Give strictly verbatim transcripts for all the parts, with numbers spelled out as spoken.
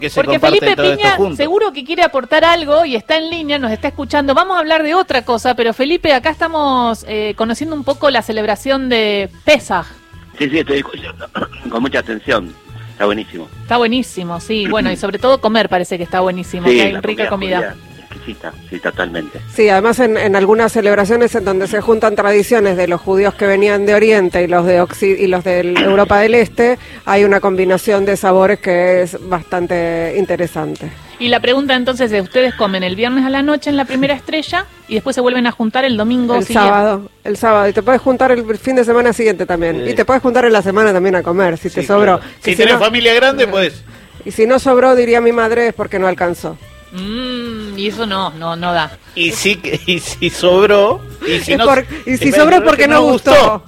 que se Porque comparten Felipe todo Piña esto junto. seguro que quiere aportar algo y está en línea, nos está escuchando. Vamos a hablar de otra cosa, pero Felipe, acá estamos eh, conociendo un poco la celebración de Pesaj. Sí, sí, estoy escuchando con mucha atención. Está buenísimo. Está buenísimo, sí. Bueno, y sobre todo comer parece que está buenísimo, Sí, que hay la rica comida. Exquisita, sí, totalmente. Sí, además en, en algunas celebraciones en donde se juntan tradiciones de los judíos que venían de Oriente y los de Occ- y los de Europa del Este, hay una combinación de sabores que es bastante interesante. Y la pregunta entonces es, ¿ustedes comen el viernes a la noche en la primera estrella y después se vuelven a juntar el domingo El siguiente? sábado, el sábado, y te puedes juntar el fin de semana siguiente también, Sí. y te puedes juntar en la semana también a comer, si te Sí, sobró. claro. Y Si tenés no- familia grande, pues... Y si no sobró, diría mi madre, es porque no alcanzó. Mm, y eso no, no, no da. Y si, y si sobró... Y si, Es no, por- y si es sobró, porque no gustó.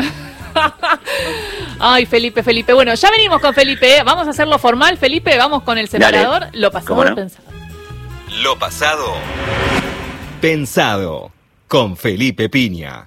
Ay, Felipe, Felipe. Bueno, ya venimos con Felipe, ¿eh? Vamos a hacerlo formal, Felipe, vamos con el separador. Dale. Lo pasado, ¿Cómo no? pensado. Lo pasado pensado con Felipe Piña.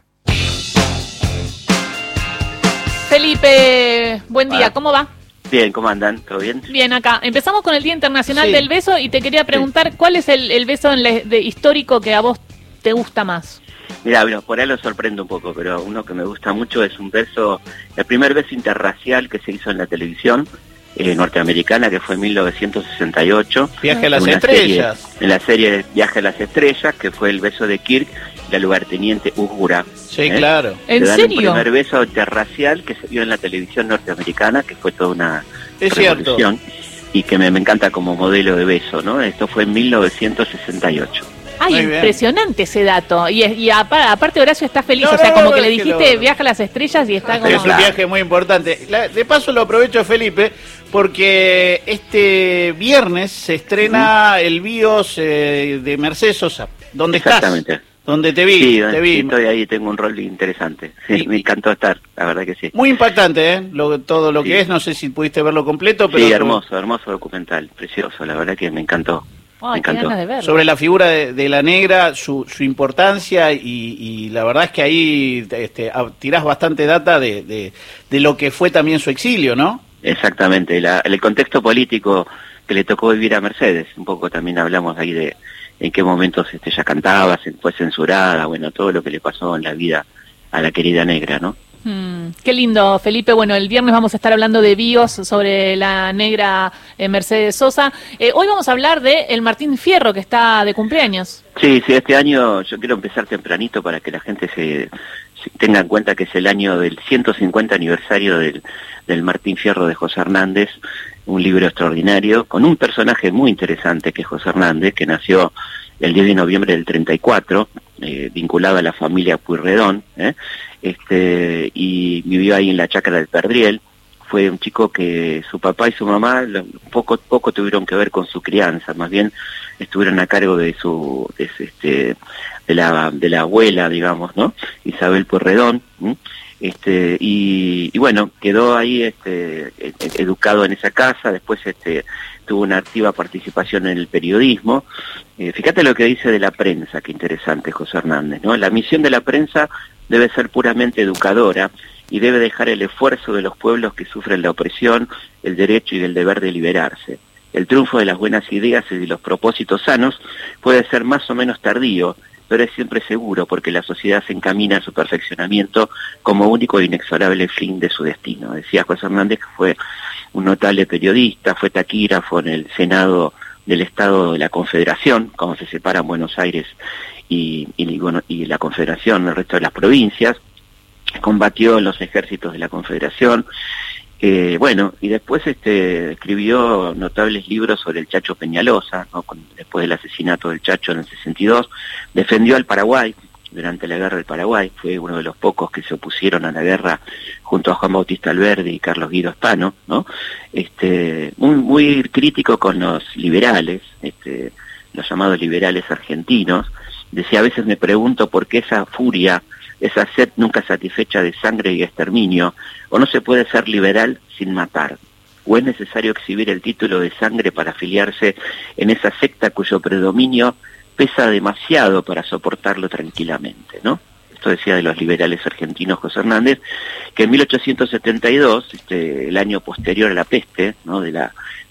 Felipe, buen día, Hola. ¿cómo va? Bien, ¿cómo andan? ¿Todo bien? Bien, acá. Empezamos con el Día Internacional Sí. del Beso y te quería preguntar, ¿cuál es el, el beso en la- de histórico que a vos te gusta más? Mira, bueno, por ahí lo sorprendo un poco, pero uno que me gusta mucho es un beso, el primer beso interracial que se hizo en la televisión eh, norteamericana, que fue en mil novecientos sesenta y ocho. Viaje a las Una estrellas. serie- en la serie Viaje a las Estrellas, que fue el beso de Kirk y la lugarteniente Uhura. Sí, ¿eh? claro. ¿En Le dan serio? un primer beso interracial que se vio en la televisión norteamericana, que fue toda una Es cierto. revolución, y que me, me encanta como modelo de beso, ¿no? Esto fue en mil novecientos sesenta y ocho. Ay, Muy bien. impresionante ese dato. Y, es- y apa- aparte Horacio está feliz, No, o sea, no, como no, que le es que dijiste lo- viaja a las estrellas y está como... Es un viaje muy importante. La- de paso lo aprovecho, Felipe, porque este viernes se estrena el BIOS eh, de Mercedes Sosa. ¿Dónde estás? Exactamente. Donde te vi, Sí, te sí, vi. estoy ahí, tengo un rol interesante. Sí, Y- me encantó estar, la verdad que sí. Muy impactante, ¿eh? Lo- todo lo Sí. que es, no sé si pudiste verlo completo, pero Sí, hermoso, hermoso documental, precioso, la verdad que me encantó. me Ay, qué encantó. ganas de verlo. sobre la figura de, de la negra, su, su importancia y, y la verdad es que ahí este, a- tirás bastante data de, de, de lo que fue también su exilio, ¿no? Exactamente, la- el contexto político que le tocó vivir a Mercedes, un poco también hablamos ahí de en qué momentos este, ella cantaba, se- fue censurada, bueno, todo lo que le pasó en la vida a la querida negra, ¿no? Mm, qué lindo, Felipe. Bueno, el viernes vamos a estar hablando de BIOS sobre la negra eh, Mercedes Sosa. Eh, hoy vamos a hablar de el Martín Fierro, que está de cumpleaños. Sí, sí, este año yo quiero empezar tempranito para que la gente se, se tenga en cuenta que es el año del ciento cincuenta aniversario del, del Martín Fierro de José Hernández, un libro extraordinario, con un personaje muy interesante que es José Hernández, que nació el diez de noviembre del treinta y cuatro, eh, vinculado a la familia Pueyrredón, ¿eh? este, y vivió ahí en la Chacra del Perdriel. Fue un chico que su papá y su mamá lo- poco poco tuvieron que ver con su crianza, más bien estuvieron a cargo de su de, su, este de la de la abuela, digamos, ¿no? Isabel Pueyrredón, ¿m? este y, y bueno, quedó ahí este e- e- educado en esa casa, después este tuvo una activa participación en el periodismo. Eh, fíjate lo que dice de la prensa, qué interesante José Hernández, ¿no? La misión de la prensa debe ser puramente educadora y debe dejar el esfuerzo de los pueblos que sufren la opresión, el derecho y el deber de liberarse. El triunfo de las buenas ideas y de los propósitos sanos puede ser más o menos tardío, pero es siempre seguro porque la sociedad se encamina a su perfeccionamiento como único e inexorable fin de su destino. Decía José Hernández, que fue un notable periodista, fue taquígrafo en el Senado del Estado de la Confederación, como se separan Buenos Aires y, y, bueno, y la Confederación, el resto de las provincias, combatió en los ejércitos de la Confederación, eh, bueno, y después este, escribió notables libros sobre el Chacho Peñalosa, ¿no? Con, después del asesinato del Chacho en el sesenta y dos, defendió al Paraguay durante la guerra del Paraguay, fue uno de los pocos que se opusieron a la guerra junto a Juan Bautista Alberdi y Carlos Guido Hispano, ¿no? Este, muy, muy crítico con los liberales, este, los llamados liberales argentinos. Decía, a veces me pregunto por qué esa furia, esa sed nunca satisfecha de sangre y exterminio, o no se puede ser liberal sin matar, o es necesario exhibir el título de sangre para afiliarse en esa secta cuyo predominio pesa demasiado para soportarlo tranquilamente, ¿no? Esto decía de los liberales argentinos José Hernández, que en mil ochocientos setenta y dos, este, el año posterior a la peste, ¿no? de la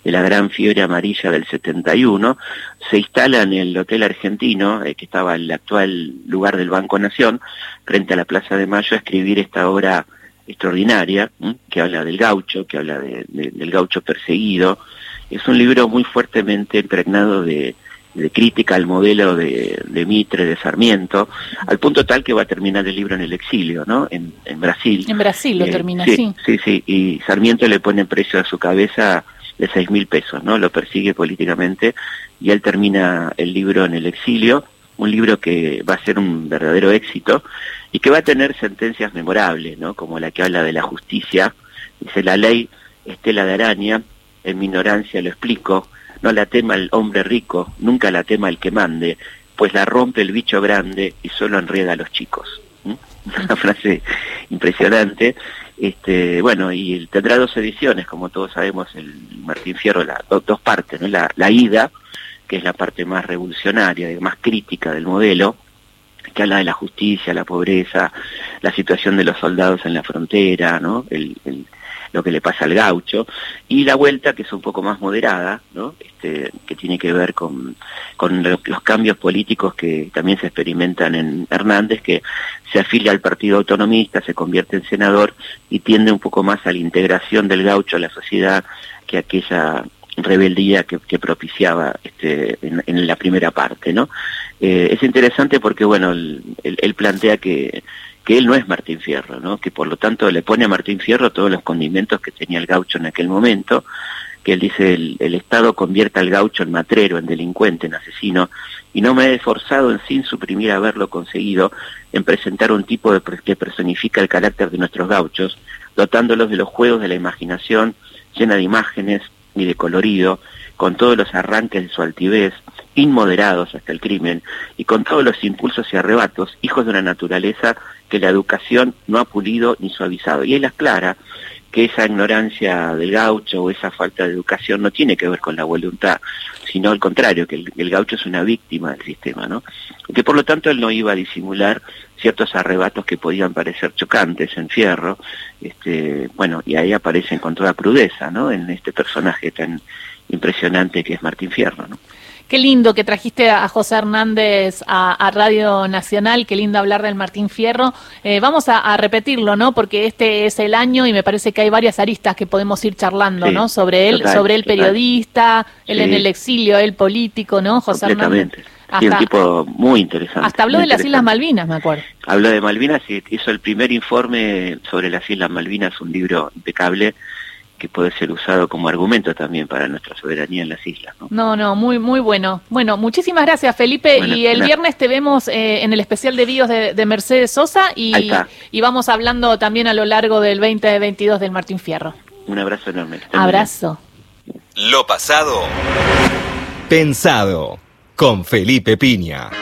de la gran fiebre amarilla del setenta y uno, se instala en el Hotel Argentino, eh, que estaba en el actual lugar del Banco Nación, frente a la Plaza de Mayo, a escribir esta obra extraordinaria, ¿eh? que habla del gaucho, que habla de, de, del gaucho perseguido. Es un libro muy fuertemente impregnado de, de crítica al modelo de, de Mitre, de Sarmiento, al punto tal que va a terminar el libro en el exilio, ¿no? En, en Brasil. En Brasil lo Eh, termina, sí, sí. Sí, sí, y Sarmiento le pone precio a su cabeza de seis mil pesos, ¿no? Lo persigue políticamente y él termina el libro en el exilio, un libro que va a ser un verdadero éxito y que va a tener sentencias memorables, ¿no? Como la que habla de la justicia. Dice: la ley es tela de araña, en mi ignorancia lo explico, no la tema el hombre rico, nunca la tema el que mande, pues la rompe el bicho grande y solo enreda a los chicos. ¿Mm? Una frase impresionante. Este, bueno, y tendrá dos ediciones, como todos sabemos, el Martín Fierro, la, do, dos partes, ¿no? La, la ida, que es la parte más revolucionaria, más crítica del modelo, que habla de la justicia, la pobreza, la situación de los soldados en la frontera, ¿no? El, el, lo que le pasa al gaucho, y la vuelta, que es un poco más moderada, ¿no? Este, que tiene que ver con, con lo, los cambios políticos que también se experimentan en Hernández, que se afilia al Partido Autonomista, se convierte en senador y tiende un poco más a la integración del gaucho a la sociedad que aquella rebeldía que, que propiciaba este, en, en la primera parte, ¿no? Eh, es interesante porque, bueno, él, él, él plantea que que él no es Martín Fierro, ¿no? Que por lo tanto le pone a Martín Fierro todos los condimentos que tenía el gaucho en aquel momento, que él dice: el, el Estado convierta al gaucho en matrero, en delincuente, en asesino, y no me he esforzado en, sin suprimir haberlo conseguido, en presentar un tipo de, que personifica el carácter de nuestros gauchos, dotándolos de los juegos de la imaginación, llena de imágenes y de colorido, con todos los arranques de su altivez, inmoderados hasta el crimen, y con todos los impulsos y arrebatos, hijos de una naturaleza que la educación no ha pulido ni suavizado. Y él aclara que esa ignorancia del gaucho o esa falta de educación no tiene que ver con la voluntad, sino al contrario, que el, el gaucho es una víctima del sistema, ¿no? Que por lo tanto él no iba a disimular ciertos arrebatos que podían parecer chocantes en Fierro, este, bueno, y ahí aparecen con toda crudeza, ¿no? En este personaje tan impresionante que es Martín Fierro, ¿no? Qué lindo que trajiste a José Hernández a, a Radio Nacional, qué lindo hablar del Martín Fierro. Eh, vamos a, a repetirlo, ¿no? Porque este es el año y me parece que hay varias aristas que podemos ir charlando, sí, ¿no? Sobre él, total, sobre el periodista, total. Él sí. En el exilio, él político, ¿no? José Hernández. Hasta, sí, un tipo muy interesante. Hasta habló de las Islas Malvinas, me acuerdo. Habló de Malvinas y hizo el primer informe sobre las Islas Malvinas, un libro impecable, que puede ser usado como argumento también para nuestra soberanía en las islas, ¿no? No, no, muy muy bueno. Bueno, muchísimas gracias, Felipe. Bueno, y el una... viernes te vemos eh, en el especial de Bios de, de Mercedes Sosa y, y vamos hablando también a lo largo del veinte veintidós del Martín Fierro. Un abrazo enorme. Abrazo. Lo pasado, pensado, con Felipe Piña.